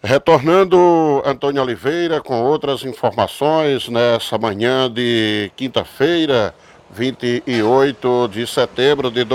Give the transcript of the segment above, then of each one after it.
Retornando, Antônio Oliveira, com outras informações nessa manhã de quinta-feira, 28 de setembro de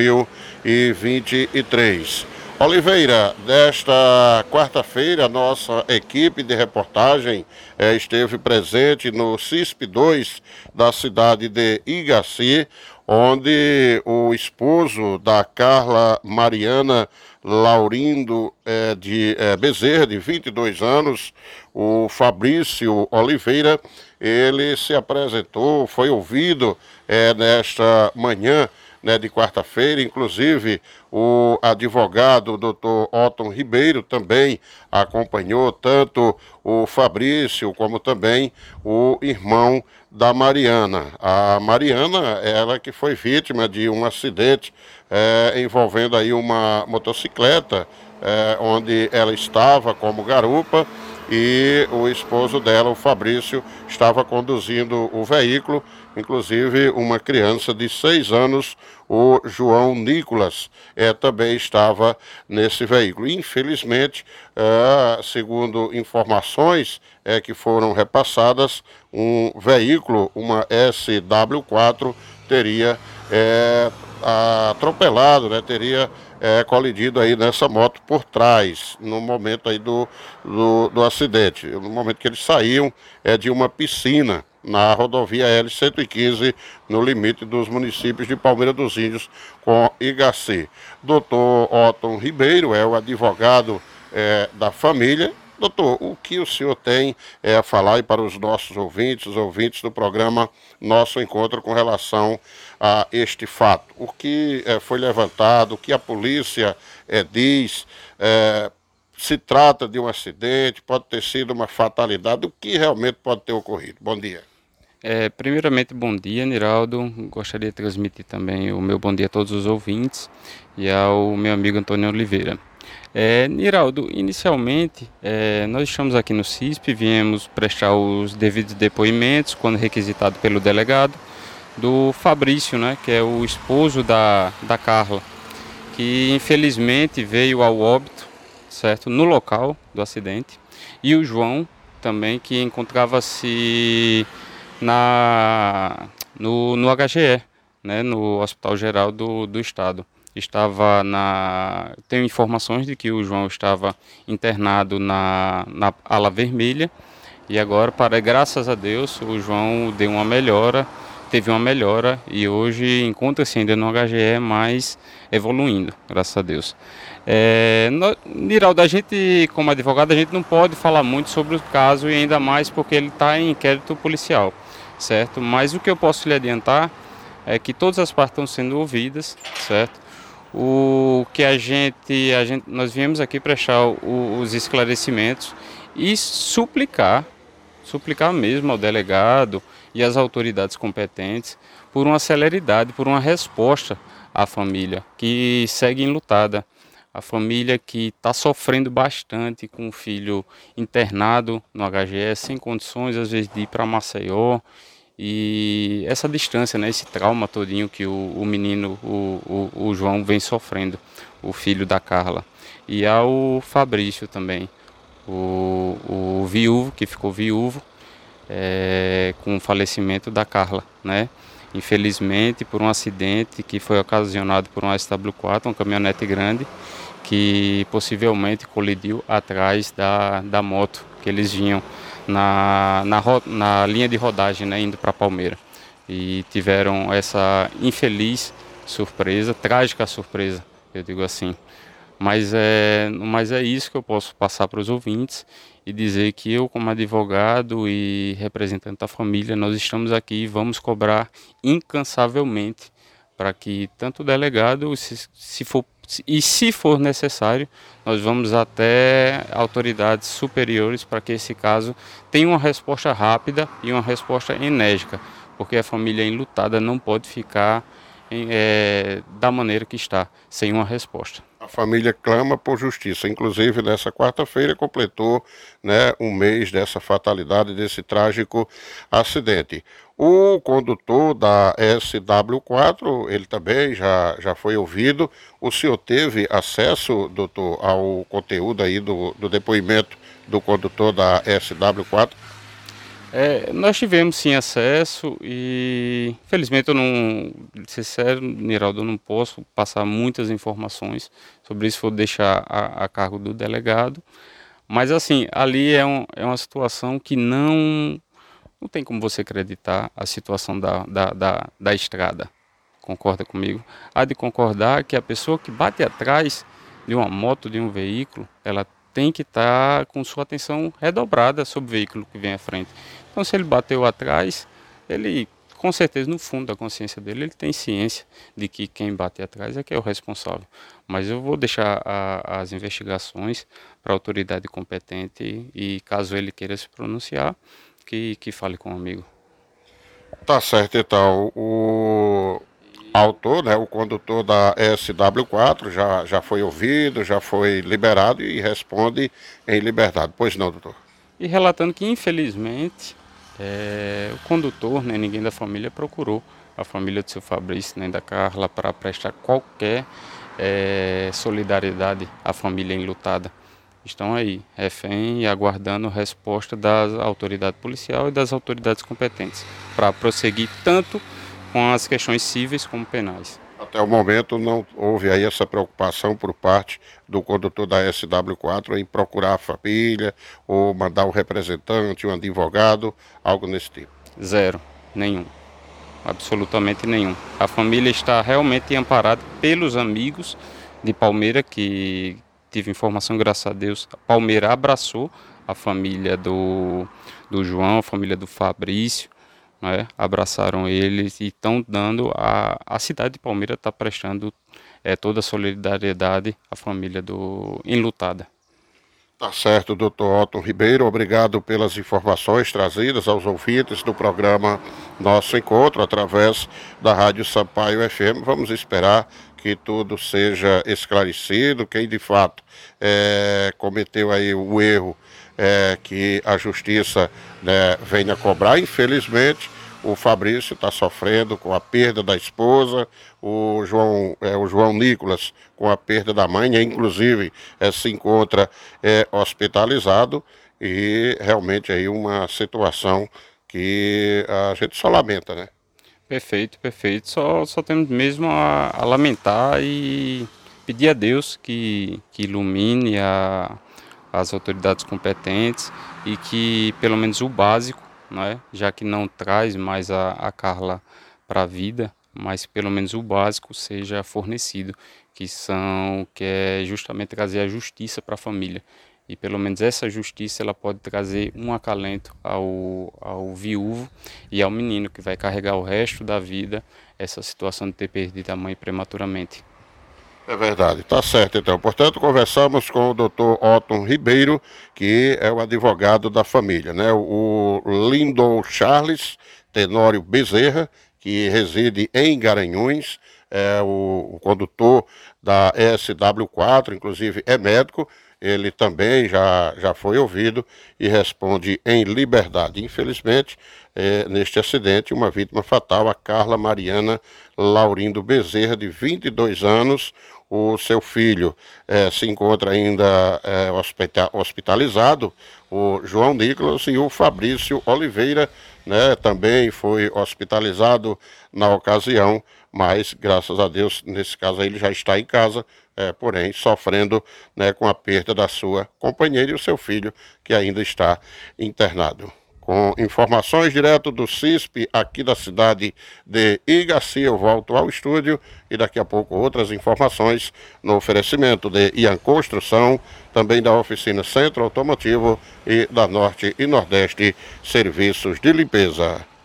2023. Oliveira, desta quarta-feira, nossa equipe de reportagem esteve presente no CISP 2 da cidade de Igaci, onde o esposo da Carla Mariana Laurindo Bezerra, de 22 anos, o Fabrício Oliveira, ele se apresentou, foi ouvido nesta manhã, né, de quarta-feira. Inclusive o advogado Dr. Otton Ribeiro também acompanhou tanto o Fabrício como também o irmão da Mariana. A Mariana, ela que foi vítima de um acidente envolvendo aí uma motocicleta, onde ela estava como garupa, e o esposo dela, o Fabrício, estava conduzindo o veículo. Inclusive uma criança de 6 anos, o João Nicolas, também estava nesse veículo. Infelizmente, segundo informações que foram repassadas, um veículo, uma SW4, teria atropelado, né, teria colidido aí nessa moto por trás, no momento aí do acidente, no momento que eles saíam de uma piscina na rodovia L-115, no limite dos municípios de Palmeira dos Índios com Igaci. Doutor Otton Ribeiro é o advogado da família. Doutor, o que o senhor tem a falar aí para os nossos ouvintes, os ouvintes do programa Nosso Encontro, com relação a este fato? O que foi levantado, o que a polícia diz, se trata de um acidente, pode ter sido uma fatalidade, o que realmente pode ter ocorrido? Bom dia. Primeiramente, bom dia, Niraldo. Gostaria de transmitir também o meu bom dia a todos os ouvintes e ao meu amigo Antônio Oliveira. Niraldo, inicialmente, nós estamos aqui no CISP, viemos prestar os devidos depoimentos, quando requisitado pelo delegado, do Fabrício, né, que é o esposo da Carla, que infelizmente veio ao óbito, certo, no local do acidente, e o João também, que encontrava-se no HGE, né, no Hospital Geral do Estado. Tenho informações de que o João estava internado na ala vermelha, e agora, graças a Deus, o João teve uma melhora e hoje encontra-se ainda no HGE, mas evoluindo, graças a Deus. Niraldo, a gente, como advogado, a gente não pode falar muito sobre o caso, e ainda mais porque ele está em inquérito policial, certo? Mas o que eu posso lhe adiantar é que todas as partes estão sendo ouvidas, certo? O que nós viemos aqui prestar os esclarecimentos e suplicar mesmo ao delegado e às autoridades competentes por uma celeridade, por uma resposta à família que segue enlutada. A família que está sofrendo bastante com o filho internado no HGE, sem condições às vezes de ir para Maceió. E essa distância, né, esse trauma todinho que o menino, o João, vem sofrendo, o filho da Carla. E ao Fabrício também, o viúvo, que ficou viúvo com o falecimento da Carla, né? Infelizmente, por um acidente que foi ocasionado por um SW4, uma caminhonete grande, que possivelmente colidiu atrás da moto que eles vinham na linha de rodagem, né, indo para Palmeira. E tiveram essa infeliz surpresa, trágica surpresa, eu digo assim. Mas é isso que eu posso passar para os ouvintes e dizer que eu, como advogado e representante da família, nós estamos aqui e vamos cobrar incansavelmente para que tanto o delegado, se for necessário, nós vamos até autoridades superiores para que esse caso tenha uma resposta rápida e uma resposta enérgica, porque a família enlutada não pode ficar da maneira que está, sem uma resposta. A família clama por justiça. Inclusive, nessa quarta-feira completou, né, um mês dessa fatalidade, desse trágico acidente. O condutor da SW4, ele também já foi ouvido. O senhor teve acesso, doutor, ao conteúdo aí do depoimento do condutor da SW4? Nós tivemos sim acesso e, infelizmente, eu não, sincero, Niraldo, eu não posso passar muitas informações sobre isso, vou deixar a cargo do delegado. Mas, assim, ali é uma situação que não tem como você acreditar a situação da estrada. Concorda comigo? Há de concordar que a pessoa que bate atrás de uma moto, de um veículo, ela tem que estar com sua atenção redobrada sobre o veículo que vem à frente. Então, se ele bateu atrás, ele, com certeza, no fundo da consciência dele, ele tem ciência de que quem bate atrás é que é o responsável. Mas eu vou deixar as investigações para a autoridade competente e, caso ele queira se pronunciar, que fale com o amigo. Tá certo, então. O autor, né, o condutor da SW4 já foi ouvido, já foi liberado e responde em liberdade. Pois não, doutor? E relatando que, infelizmente, o condutor, nem ninguém da família procurou a família do seu Fabrício, nem da Carla, para prestar qualquer solidariedade à família enlutada. Estão aí, refém e aguardando resposta da autoridade policial e das autoridades competentes, para prosseguir tanto com as questões cíveis como penais. Até o momento não houve aí essa preocupação por parte do condutor da SW4 em procurar a família ou mandar um representante, um advogado, algo nesse tipo. Zero, nenhum, absolutamente nenhum. A família está realmente amparada pelos amigos de Palmeira, que tive informação, graças a Deus, a Palmeira abraçou a família do João, a família do Fabrício, né? Abraçaram eles e estão dando, a cidade de Palmeira está prestando toda a solidariedade à família enlutada. Tá certo, doutor Otton Ribeiro, obrigado pelas informações trazidas aos ouvintes do programa Nosso Encontro, através da Rádio Sampaio FM. Vamos esperar que tudo seja esclarecido, quem de fato cometeu aí o erro, que a justiça, né, venha cobrar. Infelizmente, o Fabrício está sofrendo com a perda da esposa, o João Nicolas com a perda da mãe, inclusive se encontra hospitalizado, e realmente aí uma situação que a gente só lamenta, né? Perfeito, perfeito. Só temos mesmo a lamentar e pedir a Deus que ilumine as autoridades competentes e que pelo menos o básico, né, já que não traz mais a Carla para a vida, mas pelo menos o básico seja fornecido, que é justamente trazer a justiça para a família. E pelo menos essa justiça ela pode trazer um acalento ao viúvo e ao menino que vai carregar o resto da vida essa situação de ter perdido a mãe prematuramente. É verdade, tá certo então. Portanto, conversamos com o doutor Otton Ribeiro, que é o advogado da família, né? O Lindon Charles Tenório Bezerra, que reside em Garanhuns, é o condutor da SW4, inclusive é médico. Ele também já foi ouvido e responde em liberdade. Infelizmente, neste acidente, uma vítima fatal, a Carla Mariana Laurindo Bezerra, de 22 anos. O seu filho se encontra ainda hospitalizado, o João Nicolas, e o Fabrício Oliveira, né, também foi hospitalizado na ocasião, mas graças a Deus, nesse caso aí, ele já está em casa, porém sofrendo, né, com a perda da sua companheira e o seu filho, que ainda está internado. Com informações direto do CISP, aqui da cidade de Igaci, eu volto ao estúdio e daqui a pouco outras informações no oferecimento de Ian Construção, também da oficina Centro Automotivo e da Norte e Nordeste Serviços de Limpeza.